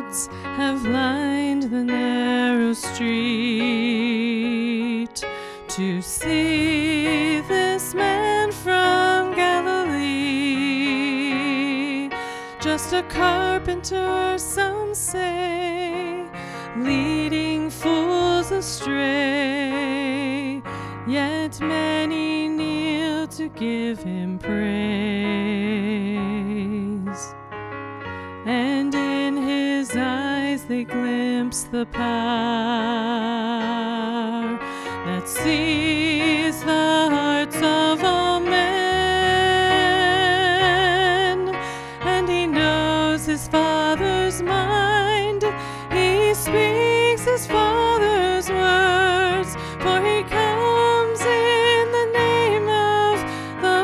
crowds have lined the narrow street to see this man from Galilee. Just a carpenter, some say, leading fools astray, yet many kneel to give him praise. And in his eyes they glimpse the power that sees the hearts of all men. And he knows his Father's mind. He speaks his Father's words, for he comes in the name of the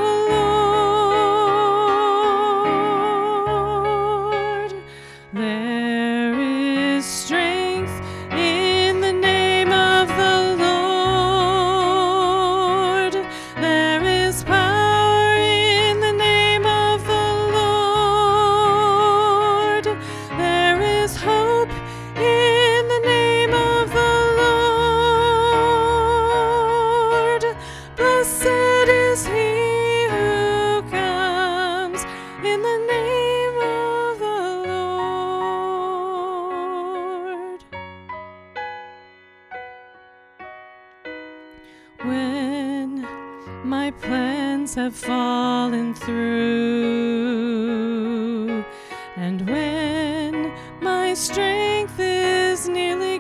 Lord. There is strength in the name of the Lord. There is power in the name of the Lord. There is hope in the name of the Lord. Blessed is he who comes in the name of the Lord. When my plans have fallen through, and when my strength is nearly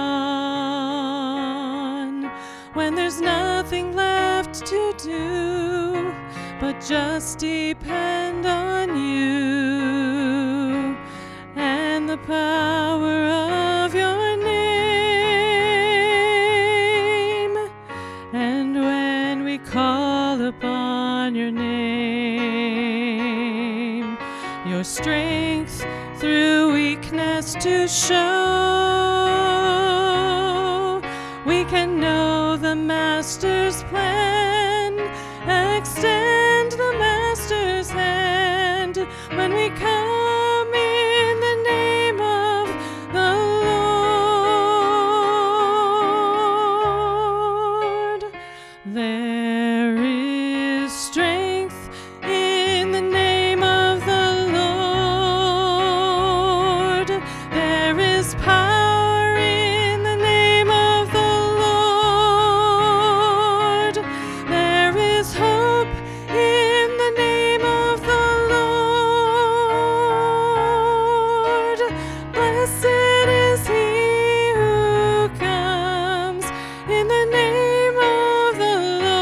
gone, when there's nothing left to do but just depend on you and the power of your name. And when we call upon your name, your strength through weakness to show, we can know the Master's plan, extend the Master's hand when we come in the name of the Lord. There is strength in the name of the Lord. There is power in the name of the Lord. There is hope in the name of the Lord. Blessed is he who comes in the name of the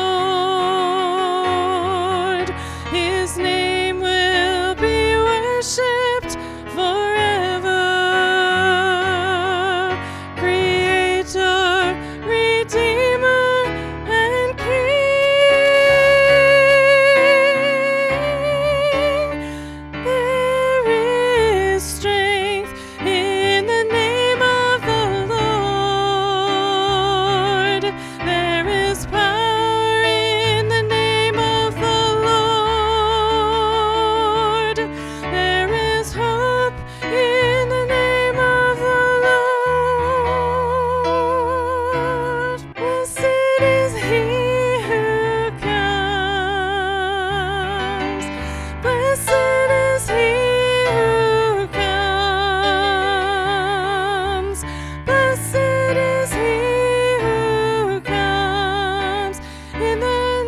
Lord. His name will be worshipped forever. Creator, Redeemer, and King. There is strength in the name of the Lord. There is power in the name of the Lord. There is hope in the name of the Lord. Blessed is he who comes. Blessed is he who comes. Blessed is he who comes in the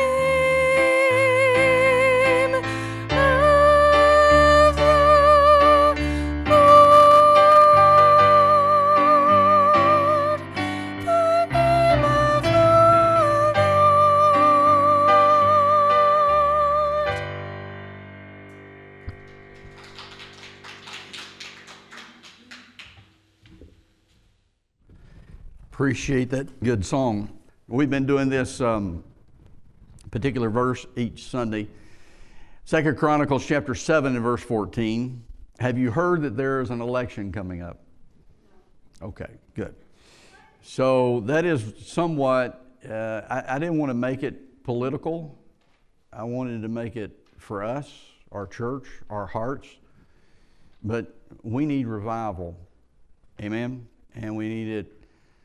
name of the Lord. The name of the Lord. Appreciate that good song. We've been doing this particular verse each Sunday. 2 Chronicles chapter 7 and verse 14. Have you heard that there is an election coming up? Okay, good. So that is somewhat, I didn't want to make it political. I wanted to make it for us, our church, our hearts. But we need revival. Amen? And we need it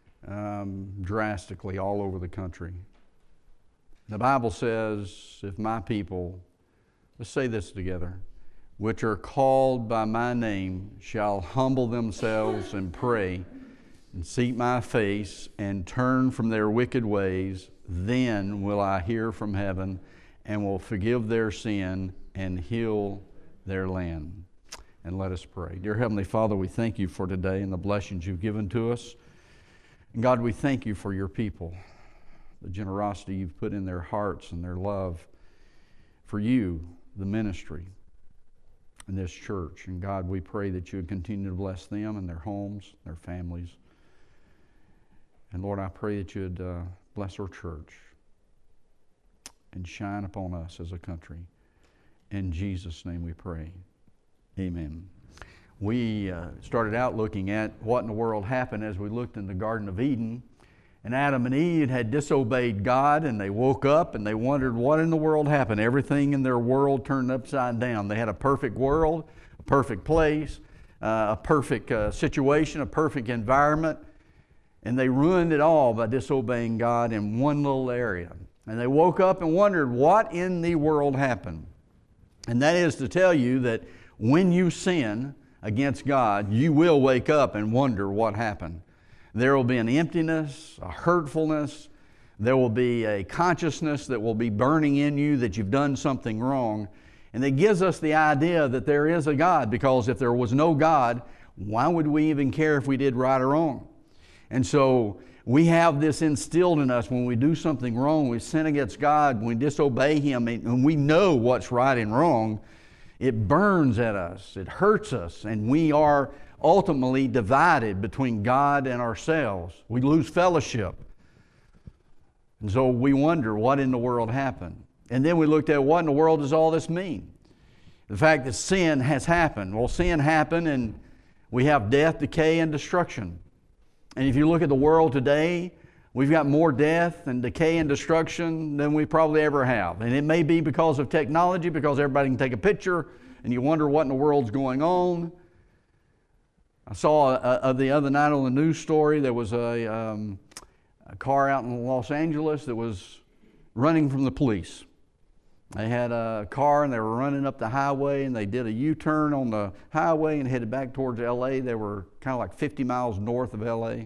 drastically all over the country. The Bible says, if my people, let's say this together, which are called by my name, shall humble themselves and pray and seek my face and turn from their wicked ways, then will I hear from heaven and will forgive their sin and heal their land. And let us pray. Dear Heavenly Father, we thank you for today and the blessings you've given to us. And God, we thank you for your people, the generosity you've put in their hearts and their love for you, the ministry, and this church. And God, we pray that you would continue to bless them and their homes, their families. And Lord, I pray that you would bless our church and shine upon us as a country. In Jesus' name we pray. Amen. We started out looking at what in the world happened as we looked in the Garden of Eden. And Adam and Eve had disobeyed God, and they woke up and they wondered what in the world happened. Everything in their world turned upside down. They had a perfect world, a perfect place, a perfect situation, a perfect environment. And they ruined it all by disobeying God in one little area. And they woke up and wondered what in the world happened. And that is to tell you that when you sin against God, you will wake up and wonder what happened. There will be an emptiness, a hurtfulness. There will be a consciousness that will be burning in you that you've done something wrong. And it gives us the idea that there is a God, because if there was no God, why would we even care if we did right or wrong? And so we have this instilled in us when we do something wrong, we sin against God, when we disobey Him, and we know what's right and wrong. It burns at us, it hurts us, and we are ultimately divided between God and ourselves. We lose fellowship. And so we wonder what in the world happened. And then we looked at what in the world does all this mean? The fact that sin has happened. Well, sin happened and we have death, decay, and destruction. And if you look at the world today, we've got more death and decay and destruction than we probably ever have. And it may be because of technology, because everybody can take a picture and you wonder what in the world's going on. I saw the other night on the news story, there was a car out in Los Angeles that was running from the police. They had a car and they were running up the highway, and they did a U-turn on the highway and headed back towards L.A. They were kind of like 50 miles north of L.A.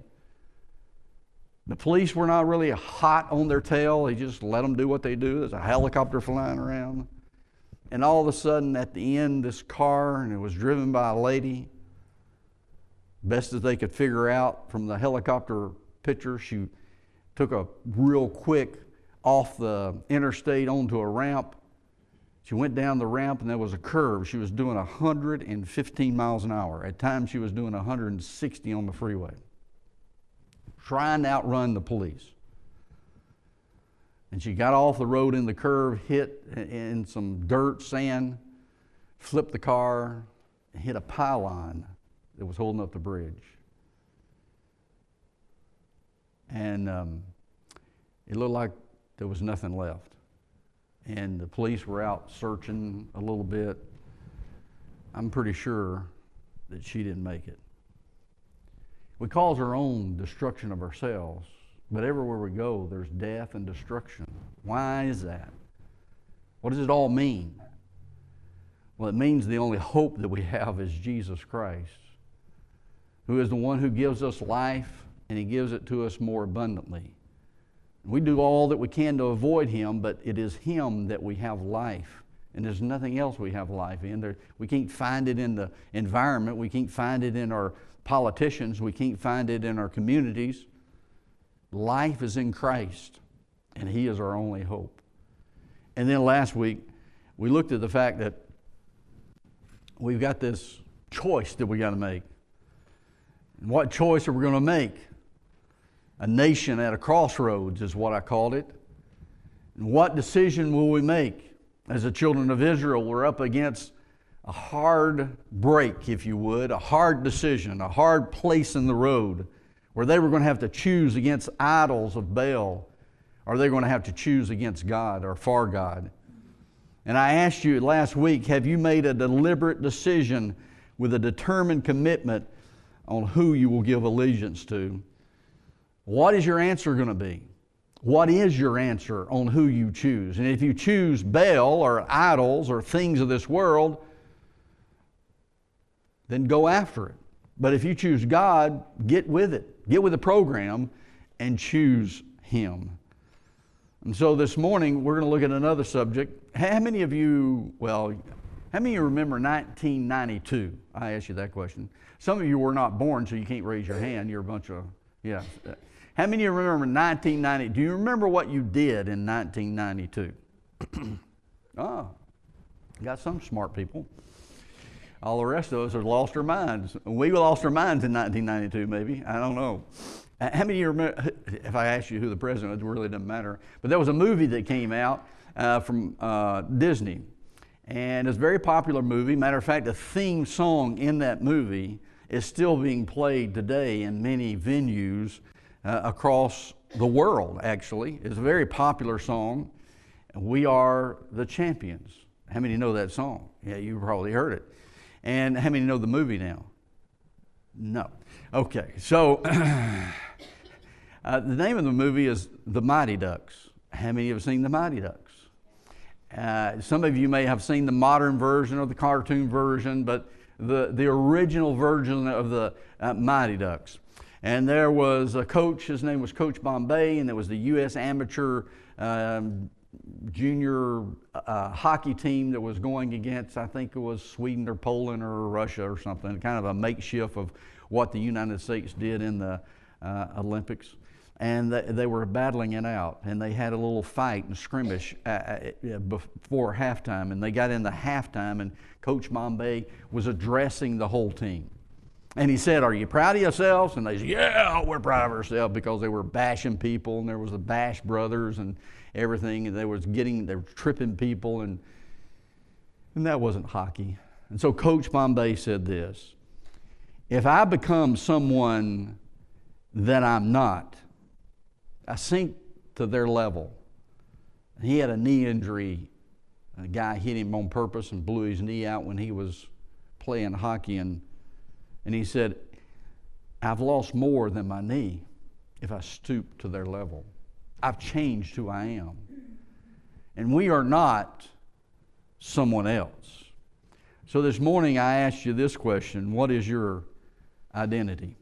The police were not really hot on their tail. They just let them do what they do. There's a helicopter flying around. And all of a sudden at the end, this car, and it was driven by a lady, best as they could figure out from the helicopter picture, she took a real quick off the interstate onto a ramp. She went down the ramp and there was a curve. She was doing 115 miles an hour. At times she was doing 160 on the freeway, trying to outrun the police. And she got off the road in the curve, hit in some dirt, sand, flipped the car, and hit a pylon that was holding up the bridge. And it looked like there was nothing left. And the police were out searching a little bit. I'm pretty sure that she didn't make it. We cause our own destruction of ourselves, but everywhere we go, there's death and destruction. Why is that? What does it all mean? Well, it means the only hope that we have is Jesus Christ, who is the one who gives us life, and He gives it to us more abundantly. We do all that we can to avoid Him, but it is Him that we have life. And there's nothing else we have life in. We can't find it in the environment. We can't find it in our politicians. We can't find it in our communities. Life is in Christ, and He is our only hope. And then last week, we looked at the fact that we've got this choice that we got to make. And what choice are we going to make? A nation at a crossroads is what I called it. And what decision will we make? As the children of Israel, we're up against a hard break, if you would, a hard decision, a hard place in the road where they were going to have to choose against idols of Baal, or they're going to have to choose against God or for God. And I asked you last week, have you made a deliberate decision with a determined commitment on who you will give allegiance to, what is your answer going to be? What is your answer on who you choose? And if you choose Baal or idols or things of this world, then go after it. But if you choose God, get with it. Get with the program and choose Him. And so this morning, we're going to look at another subject. How many of you remember 1992? I asked you that question. Some of you were not born, so you can't raise your hand. You're a bunch of, yeah. How many of you remember 1990? Do you remember what you did in 1992? Oh, got some smart people. All the rest of us have lost our minds. We lost our minds in 1992, maybe. I don't know. How many of you remember, if I ask you who the president was, it really doesn't matter. But there was a movie that came out from Disney. And it's a very popular movie. Matter of fact, the theme song in that movie is still being played today in many venues across the world, actually. It's a very popular song. We Are the Champions. How many know that song? Yeah, you probably heard it. And how many know the movie now? No. Okay, so the name of the movie is The Mighty Ducks. How many have seen The Mighty Ducks? Some of you may have seen the modern version or the cartoon version, but the original version of the Mighty Ducks. And there was a coach, his name was Coach Bombay, and there was the U.S. amateur junior hockey team that was going against, I think it was Sweden or Poland or Russia or something, kind of a makeshift of what the United States did in the Olympics. And they were battling it out, and they had a little fight and skirmish before halftime, and they got into halftime, and Coach Bombay was addressing the whole team. And he said, "Are you proud of yourselves?" And they said, "Yeah, we're proud of ourselves," because they were bashing people, and there was the Bash Brothers and everything, and they were tripping people, and that wasn't hockey. And so Coach Bombay said this: "If I become someone that I'm not, I sink to their level." And he had a knee injury. A guy hit him on purpose and blew his knee out when he was playing hockey, and he said, "I've lost more than my knee if I stoop to their level. I've changed who I am." And we are not someone else. So this morning I asked you this question: what is your identity?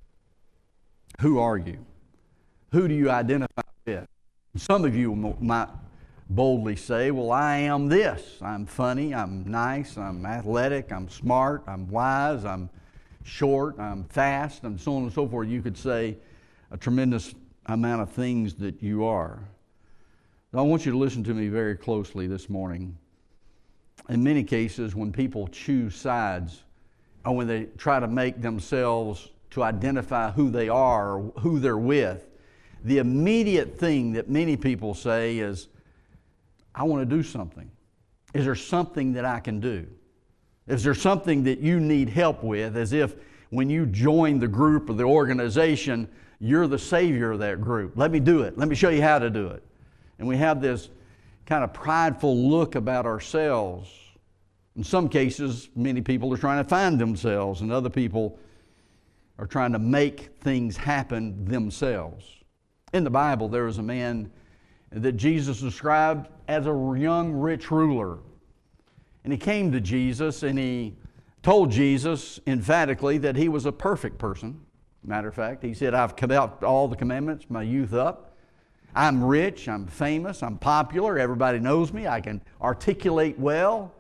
Who are you? Who do you identify with? Some of you might boldly say, "Well, I am this. I'm funny, I'm nice, I'm athletic, I'm smart, I'm wise, I'm short, I'm fast," and so on and so forth. You could say a tremendous amount of things that you are. I want you to listen to me very closely this morning. In many cases, when people choose sides, or when they try to make themselves to identify who they are or who they're with, the immediate thing that many people say is, "I want to do something. Is there something that I can do? Is there something that you need help with?" As if when you join the group or the organization, you're the savior of that group. "Let me do it. Let me show you how to do it." And we have this kind of prideful look about ourselves. In some cases, many people are trying to find themselves, and other people are trying to make things happen themselves. In the Bible, there was a man that Jesus described as a young rich ruler. And he came to Jesus, and he told Jesus emphatically that he was a perfect person. Matter of fact, he said, "I've kept all the commandments my youth up. I'm rich, I'm famous, I'm popular, everybody knows me, I can articulate well."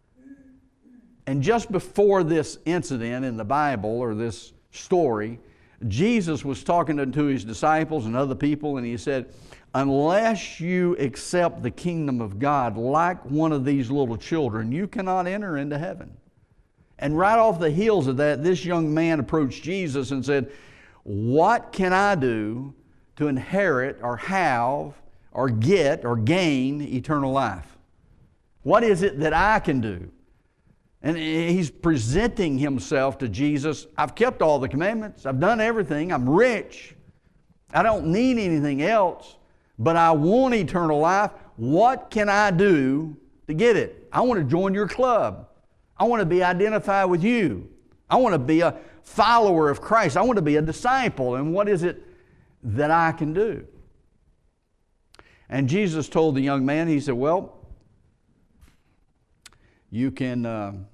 And just before this incident in the Bible, or this story, Jesus was talking to his disciples and other people, and he said, "Unless you accept the kingdom of God like one of these little children, you cannot enter into heaven." And right off the heels of that, this young man approached Jesus and said, "What can I do to inherit or have or get or gain eternal life? What is it that I can do?" And he's presenting himself to Jesus. "I've kept all the commandments. I've done everything. I'm rich. I don't need anything else, but I want eternal life. What can I do to get it? I want to join your club. I want to be identified with you. I want to be a follower of Christ. I want to be a disciple. And what is it that I can do? And Jesus told the young man, he said, well, you can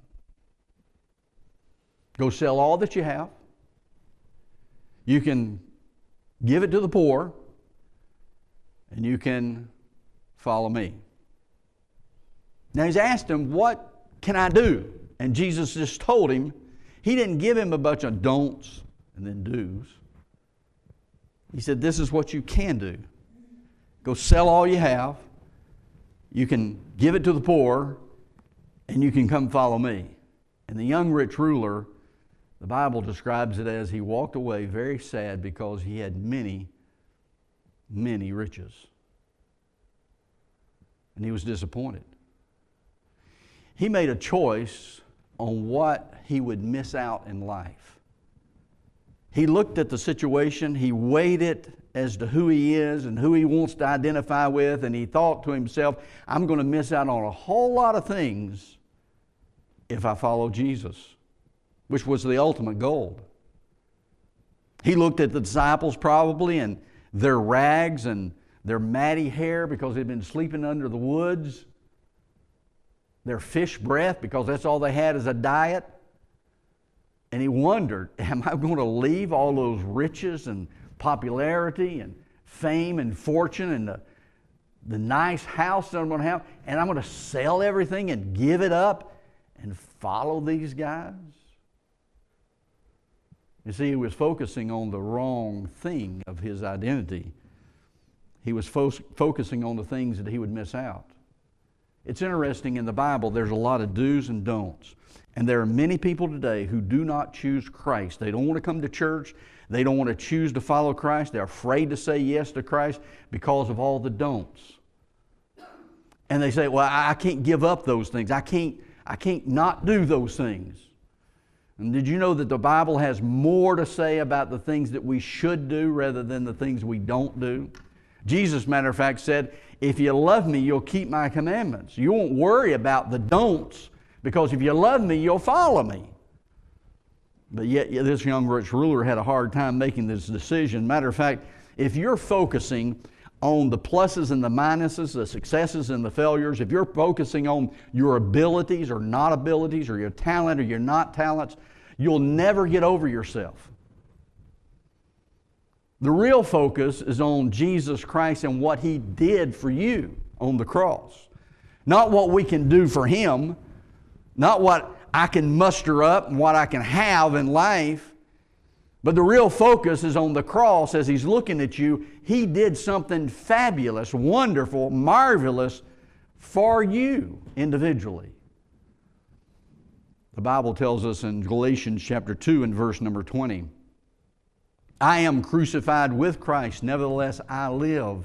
go sell all that you have. You can give it to the poor, and you can follow me. Now he's asked him, what can I do? And Jesus just told him. He didn't give him a bunch of don'ts and then do's. He said, this is what you can do. Go sell all you have. You can give it to the poor, and you can come follow me. And the young rich ruler, the Bible describes it as he walked away very sad because he had many, many riches. And he was disappointed. He made a choice on what he would miss out in life. He looked at the situation, he weighed it as to who he is and who he wants to identify with, and he thought to himself, I'm going to miss out on a whole lot of things if I follow Jesus, which was the ultimate goal. He looked at the disciples probably and their rags and their matty hair because they'd been sleeping under the woods, their fish breath because that's all they had as a diet. And he wondered, am I going to leave all those riches and popularity and fame and fortune and the nice house that I'm going to have, and I'm going to sell everything and give it up and follow these guys? You see, he was focusing on the wrong thing of his identity. He was focusing on the things that he would miss out. It's interesting, in the Bible, there's a lot of do's and don'ts. And there are many people today who do not choose Christ. They don't want to come to church. They don't want to choose to follow Christ. They're afraid to say yes to Christ because of all the don'ts. And they say, well, I can't give up those things. I can't not do those things. And did you know that the Bible has more to say about the things that we should do rather than the things we don't do? Jesus, matter of fact, said, if you love me, you'll keep my commandments. You won't worry about the don'ts, because if you love me, you'll follow me. But yet this young rich ruler had a hard time making this decision. Matter of fact, if you're focusing on the pluses and the minuses, the successes and the failures, if you're focusing on your abilities or not abilities, or your talent or your not talents, you'll never get over yourself. The real focus is on Jesus Christ and what He did for you on the cross. Not what we can do for Him, not what I can muster up and what I can have in life, but the real focus is on the cross. As He's looking at you, He did something fabulous, wonderful, marvelous for you individually. The Bible tells us in Galatians chapter 2 and verse number 20, I am crucified with Christ, nevertheless I live.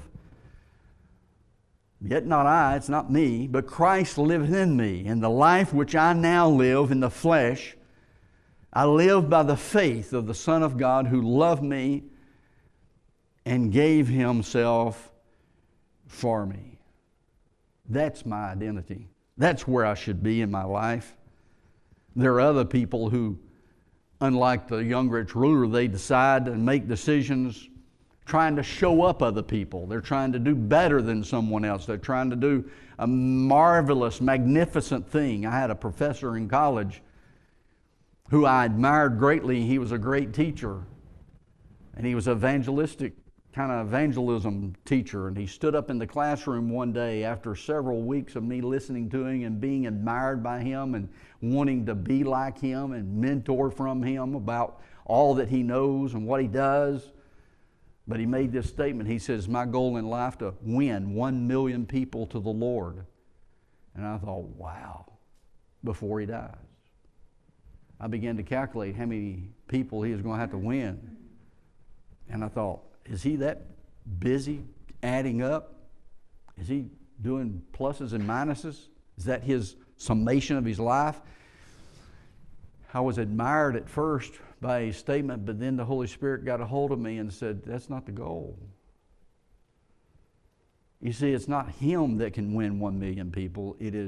Yet not I, it's not me, but Christ liveth in me. And the life which I now live in the flesh, I live by the faith of the Son of God who loved me and gave Himself for me. That's my identity. That's where I should be in my life. There are other people who, unlike the young rich ruler, they decide and make decisions trying to show up other people. They're trying to do better than someone else. They're trying to do a marvelous, magnificent thing. I had a professor in college who I admired greatly. He was a great teacher, and he was an evangelistic kind of evangelism teacher. And he stood up in the classroom one day after several weeks of me listening to him and being admired by him and wanting to be like him and mentor from him about all that he knows and what he does. But he made this statement. He says, my goal in life to win 1 million people to the Lord. And I thought, wow, before he dies. I began to calculate how many people he was going to have to win. And I thought, is he that busy adding up? Is he doing pluses and minuses? Is that his summation of his life? I was admired at first by a statement, but then the Holy Spirit got a hold of me and said, that's not the goal. You see, it's not him that can win 1 million people. It is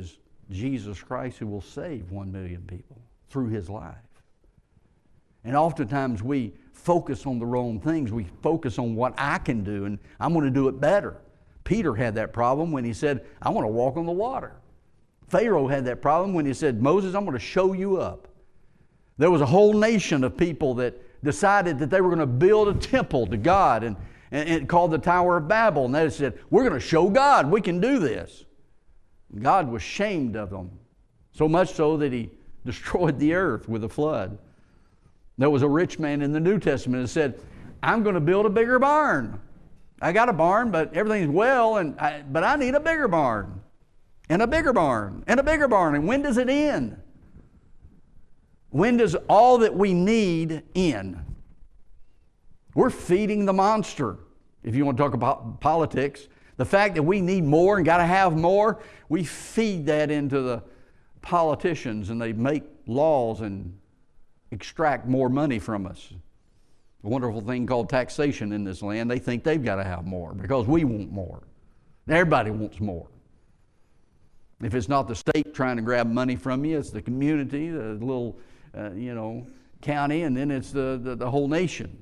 Jesus Christ who will save 1 million people through His life. And oftentimes we focus on the wrong things. We focus on what I can do, and I'm going to do it better. Peter had that problem when he said, I want to walk on the water. Pharaoh had that problem when he said, Moses, I'm going to show you up. There was a whole nation of people that decided that they were going to build a temple to God and called the Tower of Babel. And they said, we're going to show God we can do this. God was ashamed of them, so much so that He destroyed the earth with a flood. There was a rich man in the New Testament that said, I'm going to build a bigger barn. I got a barn, but everything's well, but I need a bigger barn, and a bigger barn, and a bigger barn. And when does it end? When does all that we need end? We're feeding the monster. If you want to talk about politics, the fact that we need more and got to have more, we feed that into the politicians, and they make laws and extract more money from us. A wonderful thing called taxation in this land. They think they've got to have more because we want more. Everybody wants more. If it's not the state trying to grab money from you, it's the community, the little county, and then it's the whole nation.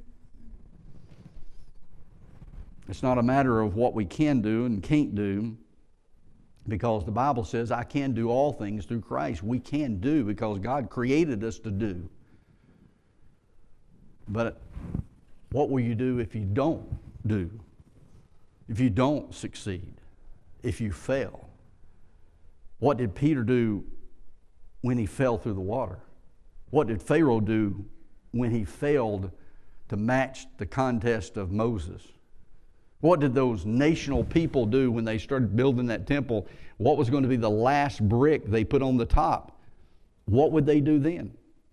It's not a matter of what we can do and can't do, because the Bible says, I can do all things through Christ. We can do because God created us to do. But what will you do if you don't do? If you don't succeed? If you fail? What did Peter do when he fell through the water? What did Pharaoh do when he failed to match the contest of Moses? What did those national people do when they started building that temple? What was going to be the last brick they put on the top? What would they do then?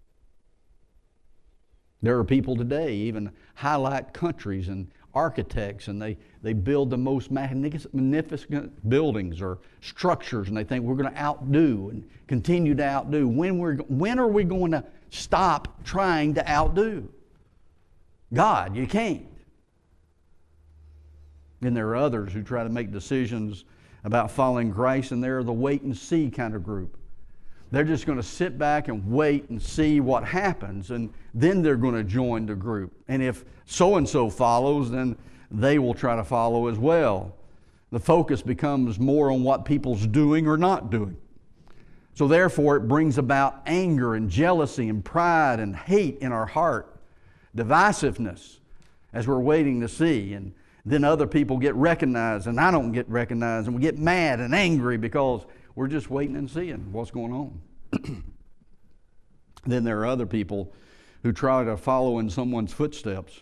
There are people today, even highlight countries and architects, and they build the most magnificent buildings or structures, and they think we're going to outdo and continue to outdo. When are we going to stop trying to outdo? God, you can't. And there are others who try to make decisions about following Christ, and they're the wait and see kind of group. They're just going to sit back and wait and see what happens, and then they're going to join the group. And if so-and-so follows, then they will try to follow as well. The focus becomes more on what people's doing or not doing. So therefore, it brings about anger and jealousy and pride and hate in our heart, divisiveness as we're waiting to see. And then other people get recognized and I don't get recognized, and we get mad and angry because we're just waiting and seeing what's going on. Then there are other people who try to follow in someone's footsteps.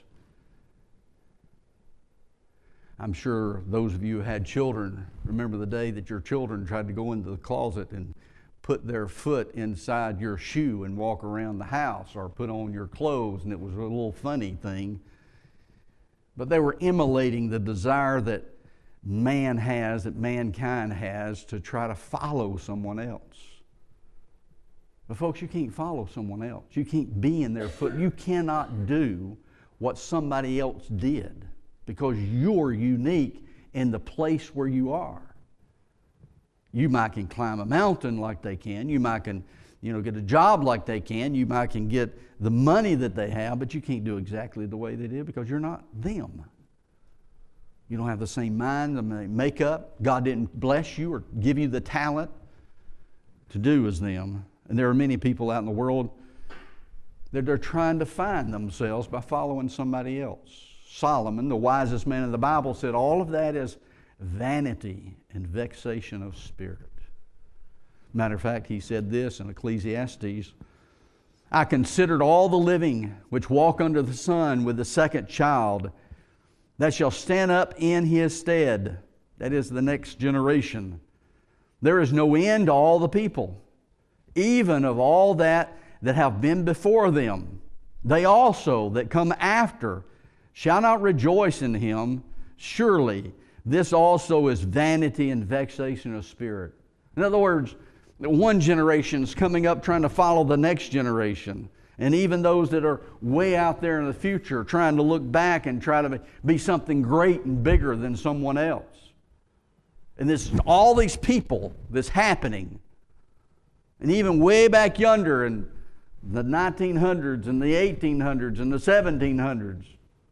I'm sure those of you who had children remember the day that your children tried to go into the closet and put their foot inside your shoe and walk around the house, or put on your clothes, and it was a little funny thing. But they were emulating the desire that man has, that mankind has, to try to follow someone else. But folks, you can't follow someone else. You can't be in their foot. You cannot do what somebody else did, because you're unique in the place where you are. You might can climb a mountain like they can. You might can, get a job like they can. You might can get the money that they have, but you can't do exactly the way they did because you're not them. You don't have the same mind, the makeup. God didn't bless you or give you the talent to do as them. And there are many people out in the world that they're trying to find themselves by following somebody else. Solomon, the wisest man in the Bible, said all of that is vanity and vexation of spirit. Matter of fact, he said this in Ecclesiastes: I considered all the living which walk under the sun with the second child that shall stand up in his stead. That is the next generation. There is no end to all the people, even of all that have been before them. They also that come after shall not rejoice in him. Surely this also is vanity and vexation of spirit. In other words, one generation is coming up trying to follow the next generation. And even those that are way out there in the future trying to look back and try to be something great and bigger than someone else. And this all these people that's happening. And even way back yonder in the 1900s and the 1800s and the 1700s,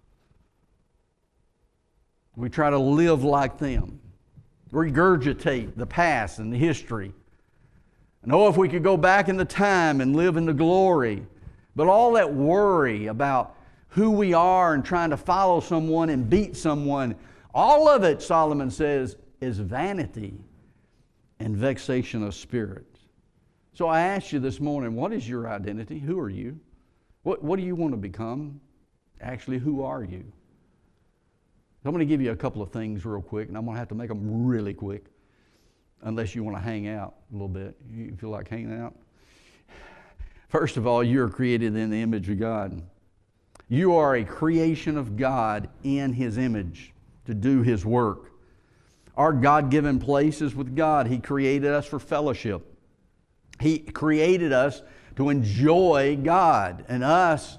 we try to live like them, regurgitate the past and the history. And oh, if we could go back in the time and live in the glory. But all that worry about who we are and trying to follow someone and beat someone, all of it, Solomon says, is vanity and vexation of spirit. So I asked you this morning, what is your identity? Who are you? What do you want to become? Actually, who are you? I'm going to give you a couple of things real quick, and I'm going to have to make them really quick, unless you want to hang out a little bit. You feel like hanging out? First of all, you're created in the image of God. You are a creation of God in His image to do His work. Our God-given place is with God. He created us for fellowship. He created us to enjoy God, and us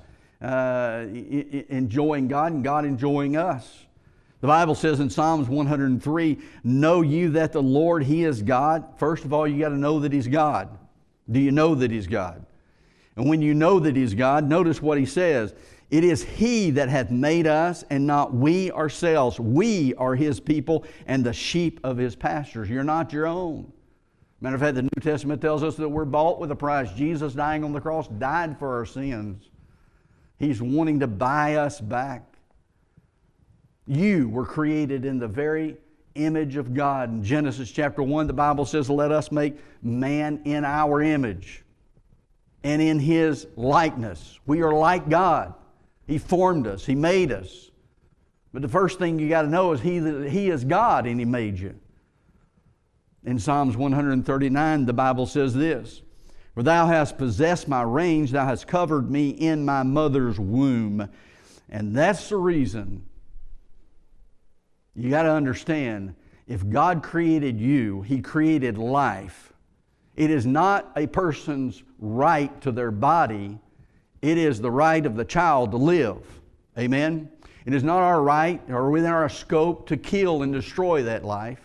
enjoying God and God enjoying us. The Bible says in Psalms 103, know you that the Lord, He is God. First of all, you got to know that He's God. Do you know that He's God? And when you know that He's God, notice what He says. It is He that hath made us, and not we ourselves. We are His people and the sheep of His pastures. You're not your own. Matter of fact, the New Testament tells us that we're bought with a price. Jesus, dying on the cross, died for our sins. He's wanting to buy us back. You were created in the very image of God. In Genesis chapter 1, the Bible says, let us make man in our image and in His likeness. We are like God. He formed us. He made us. But the first thing you got to know is He is God and He made you. In Psalms 139, the Bible says this, for Thou hast possessed my reins, Thou hast covered me in my mother's womb. And that's the reason you got to understand, if God created you, He created life. It is not a person's right to their body. It is the right of the child to live. Amen? It is not our right or within our scope to kill and destroy that life.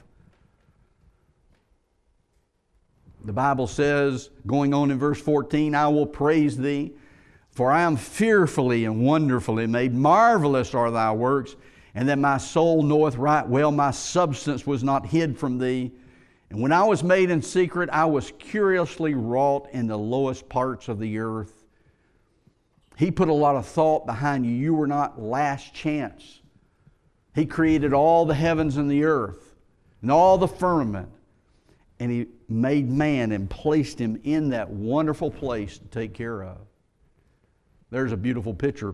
The Bible says, going on in verse 14, I will praise Thee, for I am fearfully and wonderfully made. Marvelous are Thy works, and that my soul knoweth right well. My substance was not hid from Thee. And when I was made in secret, I was curiously wrought in the lowest parts of the earth. He put a lot of thought behind you. You were not last chance. He created all the heavens and the earth and all the firmament. And He made man and placed him in that wonderful place to take care of. There's a beautiful picture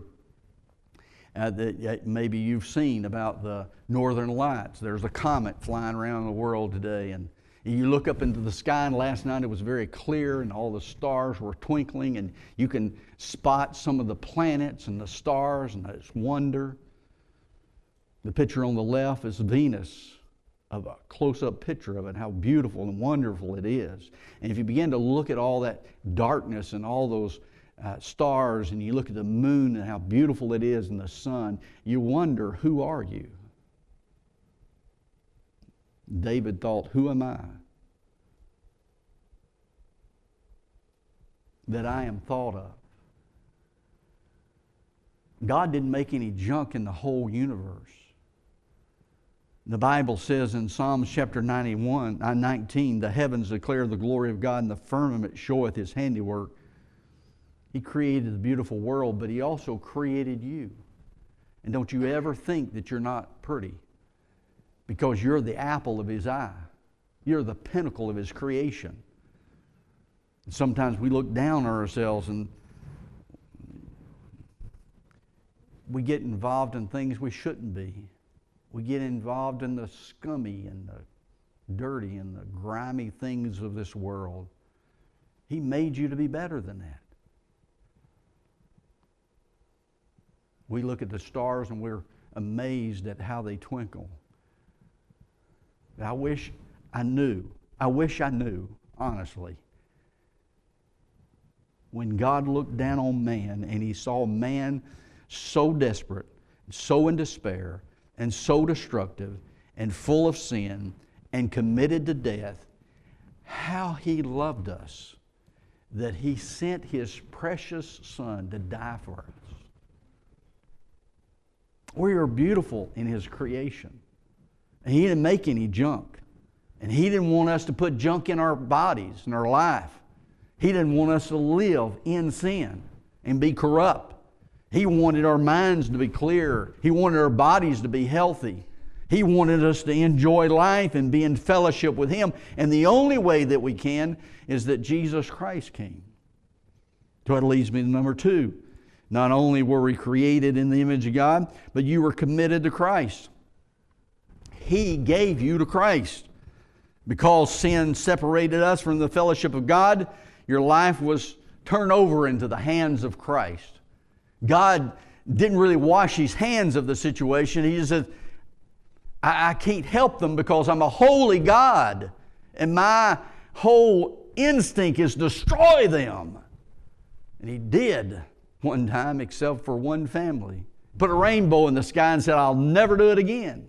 that maybe you've seen about the Northern Lights. There's a comet flying around the world today, and you look up into the sky, and last night it was very clear and all the stars were twinkling, and you can spot some of the planets and the stars, and it's wonder. The picture on the left is Venus, of a close-up picture of it, how beautiful and wonderful it is. And if you begin to look at all that darkness and all those stars, and you look at the moon and how beautiful it is and the sun, you wonder, who are you? David thought, who am I that I am thought of? God didn't make any junk in the whole universe. The Bible says in Psalms chapter 19, the heavens declare the glory of God, and the firmament showeth His handiwork. He created the beautiful world, but He also created you. And don't you ever think that you're not pretty, because you're the apple of His eye. You're the pinnacle of His creation. And sometimes we look down on ourselves and we get involved in things we shouldn't be. We get involved in the scummy and the dirty and the grimy things of this world. He made you to be better than that. We look at the stars and we're amazed at how they twinkle. I wish I knew, honestly, when God looked down on man and He saw man so desperate, so in despair, and so destructive and full of sin, and committed to death, how He loved us, that He sent His precious Son to die for us. We are beautiful in His creation. And He didn't make any junk. And He didn't want us to put junk in our bodies, in our life. He didn't want us to live in sin and be corrupt. He wanted our minds to be clear. He wanted our bodies to be healthy. He wanted us to enjoy life and be in fellowship with Him. And the only way that we can is that Jesus Christ came. So that leads me to number 2. Not only were we created in the image of God, but you were committed to Christ. He gave you to Christ. Because sin separated us from the fellowship of God, your life was turned over into the hands of Christ. God didn't really wash His hands of the situation. He just said, I can't help them because I'm a holy God, and my whole instinct is destroy them. And He did one time, except for one family. Put a rainbow in the sky and said, I'll never do it again.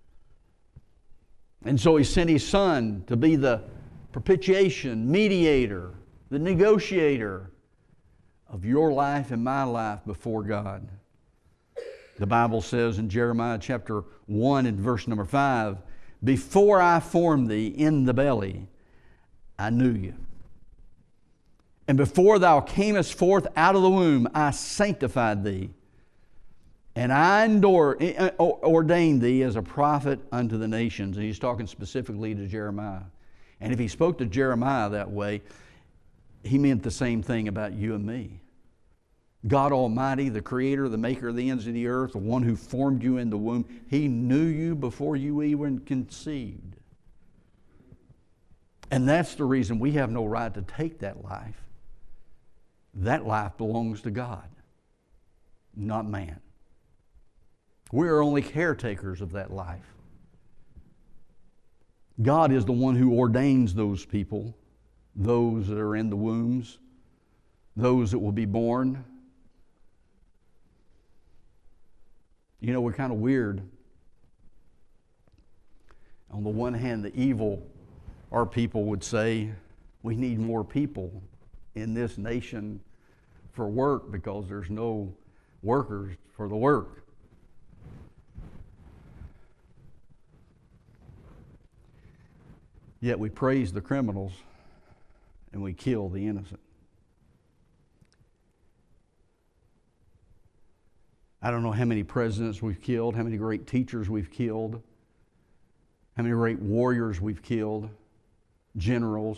And so He sent His Son to be the propitiation, mediator, the negotiator of your life and my life before God. The Bible says in Jeremiah chapter 1 and verse number 5, before I formed thee in the belly, I knew you. And before thou camest forth out of the womb, I sanctified thee. And I ordained thee as a prophet unto the nations. And He's talking specifically to Jeremiah. And if He spoke to Jeremiah that way, He meant the same thing about you and me. God Almighty, the Creator, the Maker of the ends of the earth, the one who formed you in the womb, He knew you before you even conceived. And that's the reason we have no right to take that life. That life belongs to God, not man. We are only caretakers of that life. God is the one who ordains those people, those that are in the wombs, those that will be born. You know, we're kind of weird. On the one hand, the evil, our people would say, we need more people in this nation for work because there's no workers for the work. Yet we praise the criminals and we kill the innocent. I don't know how many presidents we've killed, how many great teachers we've killed, how many great warriors we've killed, generals.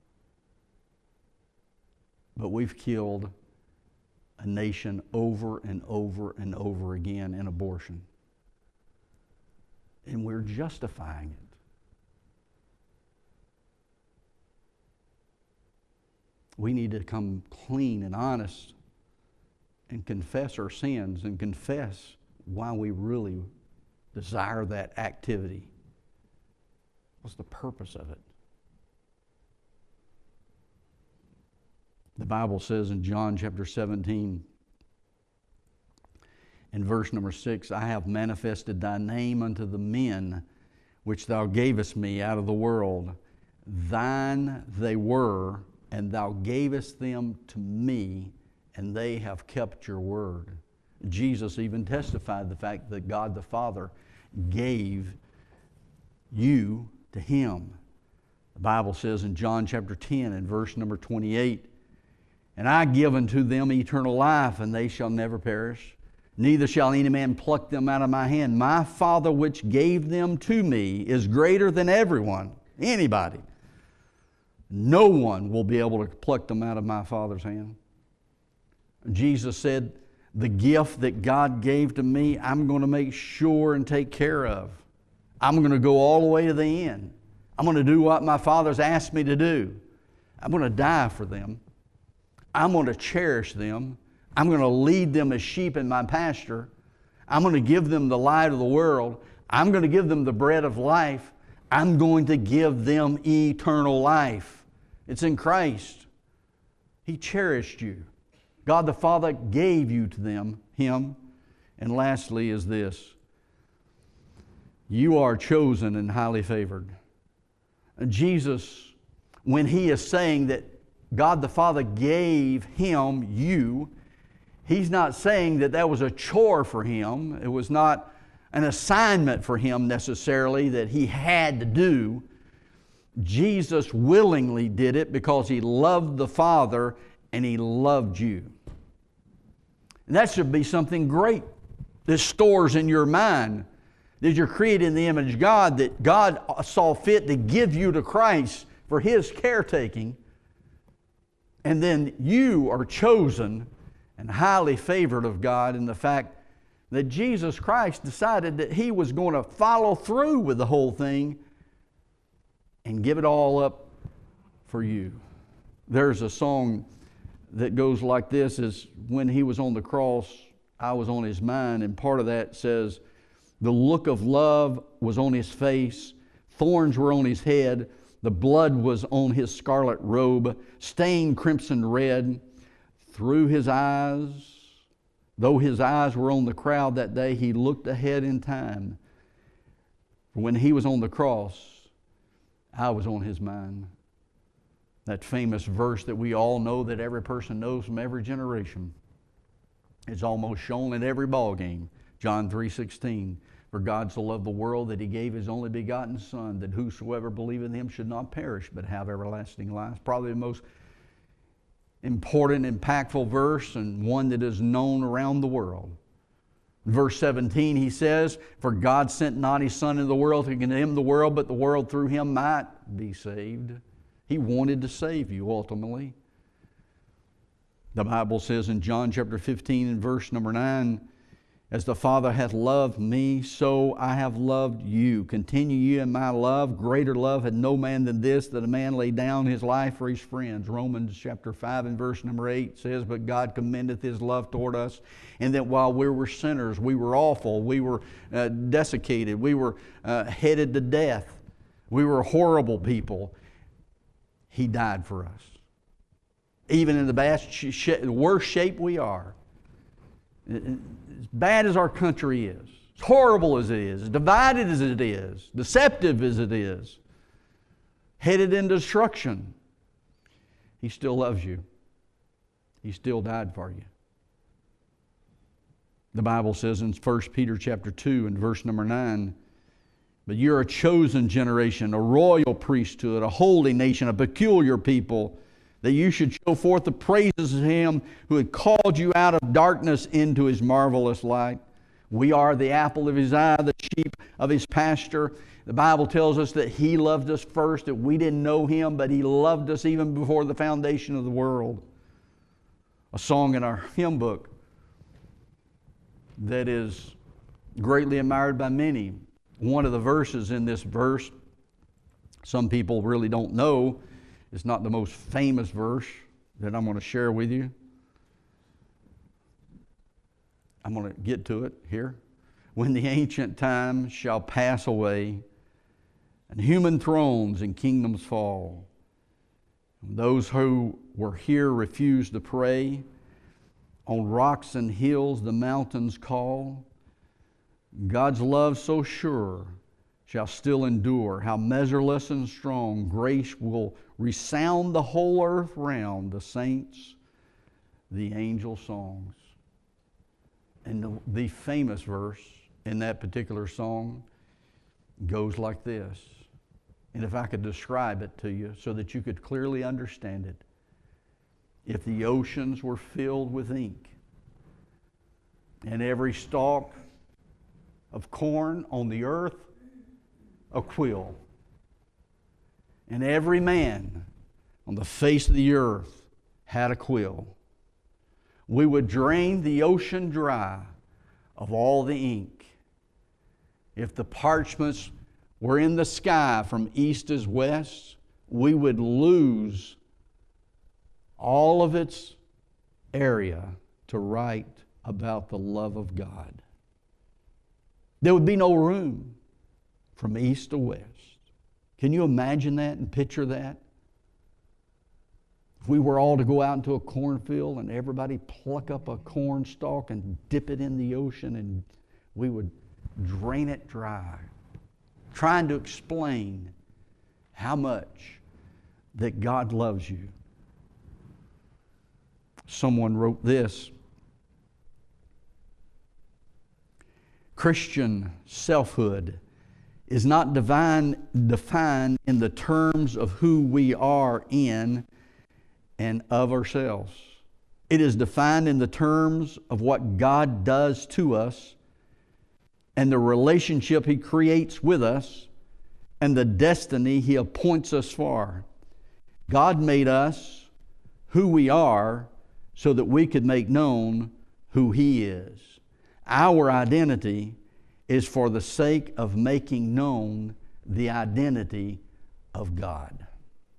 But we've killed a nation over and over and over again in abortion. And we're justifying it. We need to come clean and honest and confess our sins and confess why we really desire that activity. What's the purpose of it? The Bible says in John chapter 17 and verse number 6, I have manifested thy name unto the men which thou gavest me out of the world. Thine they were, and thou gavest them to me, and they have kept your word. Jesus even testified the fact that God the Father gave you to Him. The Bible says in John chapter 10 and verse number 28, and I give unto them eternal life, and they shall never perish, neither shall any man pluck them out of my hand. My Father which gave them to me is greater than everyone, anybody. No one will be able to pluck them out of my Father's hand. Jesus said, the gift that God gave to me, I'm going to make sure and take care of. I'm going to go all the way to the end. I'm going to do what my Father's asked me to do. I'm going to die for them. I'm going to cherish them. I'm going to lead them as sheep in my pasture. I'm going to give them the light of the world. I'm going to give them the bread of life. I'm going to give them eternal life. It's in Christ. He cherished you. God the Father gave you to Him. And lastly is this. You are chosen and highly favored. Jesus, when he is saying that God the Father gave him, you, he's not saying that that was a chore for him. It was not an assignment for him necessarily that he had to do. Jesus willingly did it because he loved the Father and he loved you. And that should be something great that stores in your mind, that you're created in the image of God, that God saw fit to give you to Christ for his caretaking. And then you are chosen and highly favored of God in the fact that Jesus Christ decided that he was going to follow through with the whole thing and give it all up for you. There's a song that goes like this, is when he was on the cross, I was on his mind, and part of that says, the look of love was on his face, thorns were on his head, the blood was on his scarlet robe, stained crimson red. Through his eyes, though his eyes were on the crowd that day, he looked ahead in time. When he was on the cross, I was on his mind. That famous verse that we all know, that every person knows from every generation. It's almost shown in every ball game. John 3:16. For God so loved the world that he gave his only begotten Son, that whosoever believeth in him should not perish but have everlasting life. Probably the most important, impactful verse, and one that is known around the world. Verse 17, he says, for God sent not his Son into the world to condemn the world, but the world through him might be saved. He wanted to save you ultimately. The Bible says in John chapter 15 and verse number 9, as the Father hath loved me, so I have loved you. Continue you in my love. Greater love had no man than this, that a man lay down his life for his friends. Romans chapter 5 and verse number 8 says, but God commendeth his love toward us, and that while we were sinners, we were awful, we were desiccated, we were headed to death, we were horrible people, he died for us. Even in the worst shape we are, as bad as our country is, as horrible as it is, as divided as it is, deceptive as it is, headed in destruction, he still loves you. He still died for you. The Bible says in 1 Peter chapter 2 and verse number 9, but you're a chosen generation, a royal priesthood, a holy nation, a peculiar people, that you should show forth the praises of him who had called you out of darkness into his marvelous light. We are the apple of his eye, the sheep of his pasture. The Bible tells us that he loved us first, that we didn't know him, but he loved us even before the foundation of the world. A song in our hymn book that is greatly admired by many. One of the verses in this verse, some people really don't know, it's not the most famous verse that I'm going to share with you. I'm going to get to it here. When the ancient times shall pass away, and human thrones and kingdoms fall, and those who were here refuse to pray, on rocks and hills the mountains call, God's love so sure shall still endure, how measureless and strong grace will resound the whole earth round, the saints, the angel songs. And the famous verse in that particular song goes like this. And if I could describe it to you so that you could clearly understand it. If the oceans were filled with ink, and every stalk of corn on the earth a quill, and every man on the face of the earth had a quill, we would drain the ocean dry of all the ink. If the parchments were in the sky from east as west, we would lose all of its area to write about the love of God. There would be no room from east to west. Can you imagine that and picture that? If we were all to go out into a cornfield and everybody pluck up a corn stalk and dip it in the ocean, and we would drain it dry, trying to explain how much that God loves you. Someone wrote this: Christian selfhood is not defined in the terms of who we are in and of ourselves. It is defined in the terms of what God does to us and the relationship He creates with us and the destiny He appoints us for. God made us who we are so that we could make known who He is. Our identity is for the sake of making known the identity of God.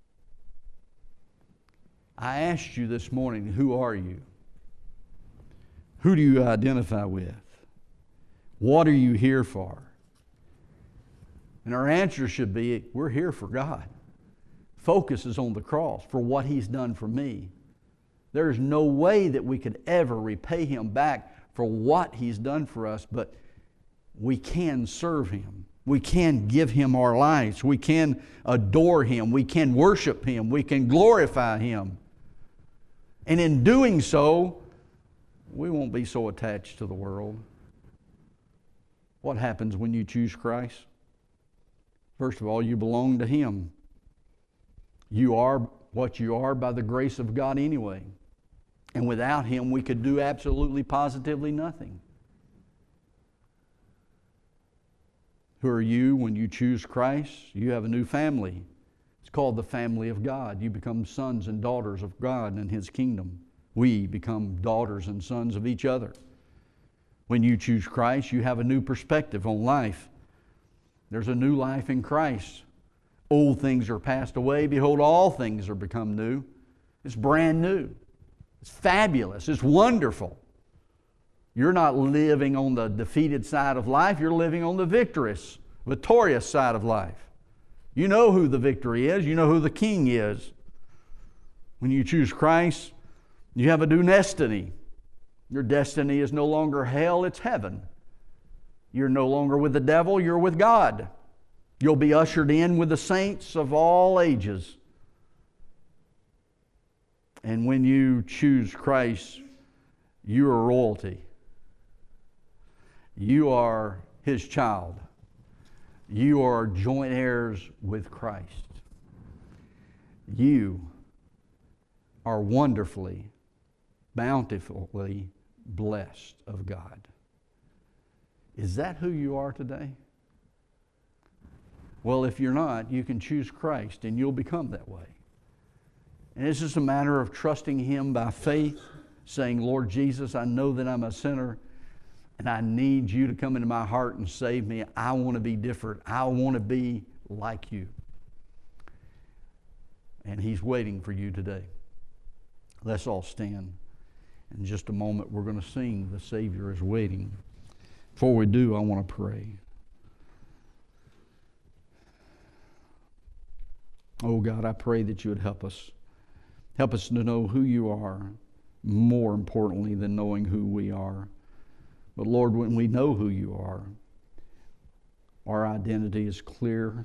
I asked you this morning, who are you? Who do you identify with? What are you here for? And our answer should be, we're here for God. Focus is on the cross, for what He's done for me. There's no way that we could ever repay Him back for what He's done for us, but we can serve Him. We can give Him our lives. We can adore Him. We can worship Him. We can glorify Him. And in doing so, we won't be so attached to the world. What happens when you choose Christ? First of all, you belong to Him. You are what you are by the grace of God anyway. And without Him, we could do absolutely, positively nothing. Who are you when you choose Christ? You have a new family. It's called the family of God. You become sons and daughters of God and His kingdom. We become daughters and sons of each other. When you choose Christ, you have a new perspective on life. There's a new life in Christ. Old things are passed away. Behold, all things are become new. It's brand new. It's fabulous. It's wonderful. You're not living on the defeated side of life. You're living on the victorious side of life. You know who the victory is. You know who the King is. When you choose Christ, you have a new destiny. Your destiny is no longer hell, it's heaven. You're no longer with the devil, you're with God. You'll be ushered in with the saints of all ages. And when you choose Christ, you are royalty. You are His child. You are joint heirs with Christ. You are wonderfully, bountifully blessed of God. Is that who you are today? Well, if you're not, you can choose Christ and you'll become that way. And it's just a matter of trusting Him by faith, saying, Lord Jesus, I know that I'm a sinner and I need You to come into my heart and save me. I want to be different. I want to be like You. And He's waiting for you today. Let's all stand. In just a moment, we're going to sing The Savior is Waiting. Before we do, I want to pray. Oh God, I pray that You would help us. Help us to know who You are, more importantly than knowing who we are. But Lord, when we know who You are, our identity is clear.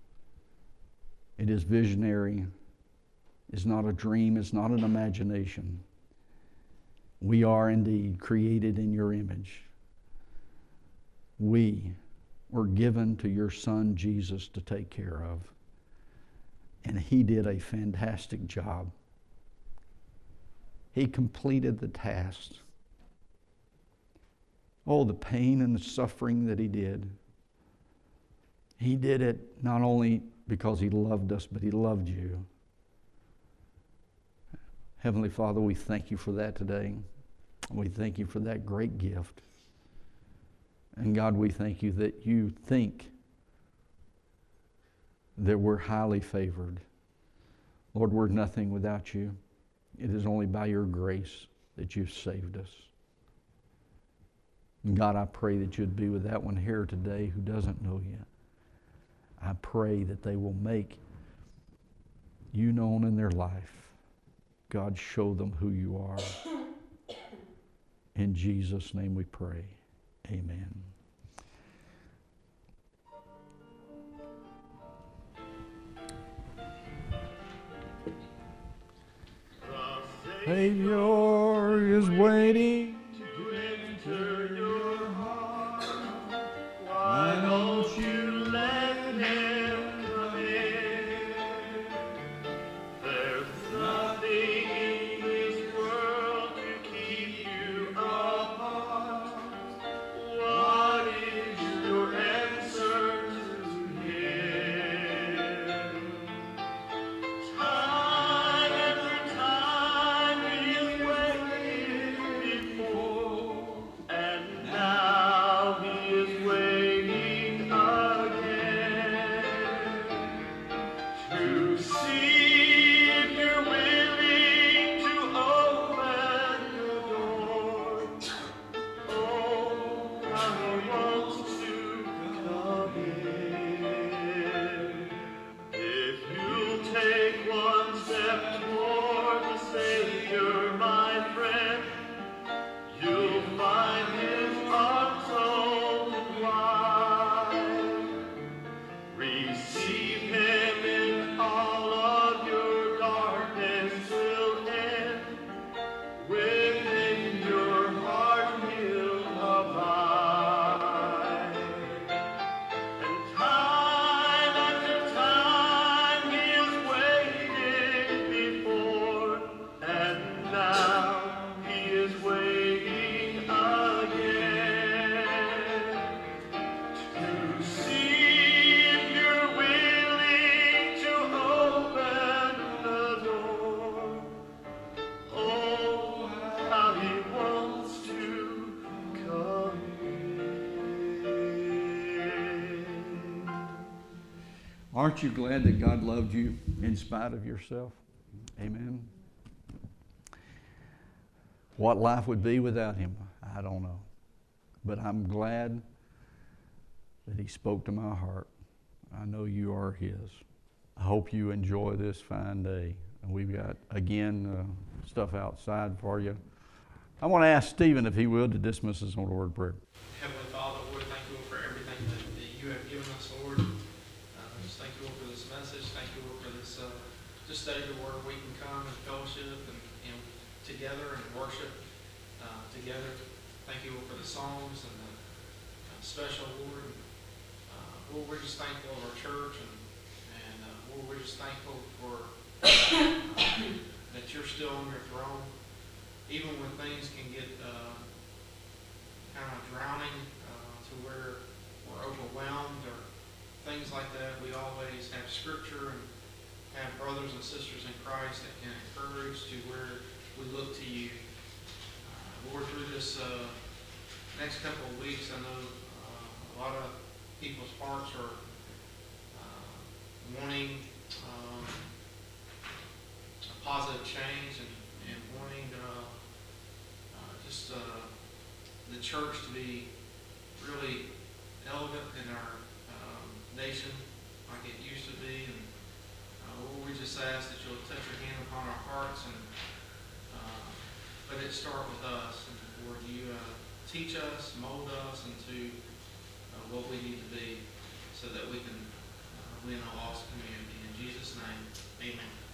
It is visionary. It's not a dream. It's not an imagination. We are indeed created in Your image. We were given to Your Son, Jesus, to take care of. And He did a fantastic job. He completed the task. Oh, the pain and the suffering that He did. He did it not only because He loved us, but He loved you. Heavenly Father, we thank You for that today. We thank You for that great gift. And God, we thank You that You think that we're highly favored. Lord, we're nothing without You. It is only by Your grace that You've saved us. And God, I pray that You'd be with that one here today who doesn't know You. I pray that they will make You known in their life. God, show them who You are. In Jesus' name we pray. Amen. Savior is waiting. Why don't you let him come in? There's nothing in this world to keep you apart. What is your answer to him? Time after time he is waiting before, and now he is waiting again to see if you're willing to open the door. Oh, how he wants to come in. If you'll take one step toward the Savior, my friend, you'll find his arms open wide. Receive him in all of your darkness will end. Within your heart he'll abide. And time after time he is waiting before, and now he is waiting again to see if you're willing to open the door. Oh, how he wants to come in. Aren't you glad that God loved you in spite of yourself? Amen. What life would be without him, I don't know. But I'm glad that he spoke to my heart. I know you are his. I hope you enjoy this fine day. And we've got, again, stuff outside for you. I want to ask Stephen, if he will, to dismiss us on a word of prayer. Heavenly Father, Lord, thank you Lord, for everything that you have given us, Lord. Just thank you Lord, for this message. Thank you Lord, for this just day where we can come and fellowship and together and worship together. Thank you Lord, for the songs and the special Lord. Lord, we're just thankful of our church and Lord, we're just thankful for that you're still on your throne, even when things can get kind of drowning to where we're overwhelmed or things like that. We always have Scripture and have brothers and sisters in Christ that can encourage to where we look to you. Lord, through this next couple of weeks, I know a lot of people's hearts are wanting a positive change and wanting just the church to be really elegant in our nation like it used to be. And Lord, we just ask that you'll touch your hand upon our hearts and let it start with us. And Lord, you teach us, mold us into what we need to be so that we can win a lost community. In Jesus' name, amen.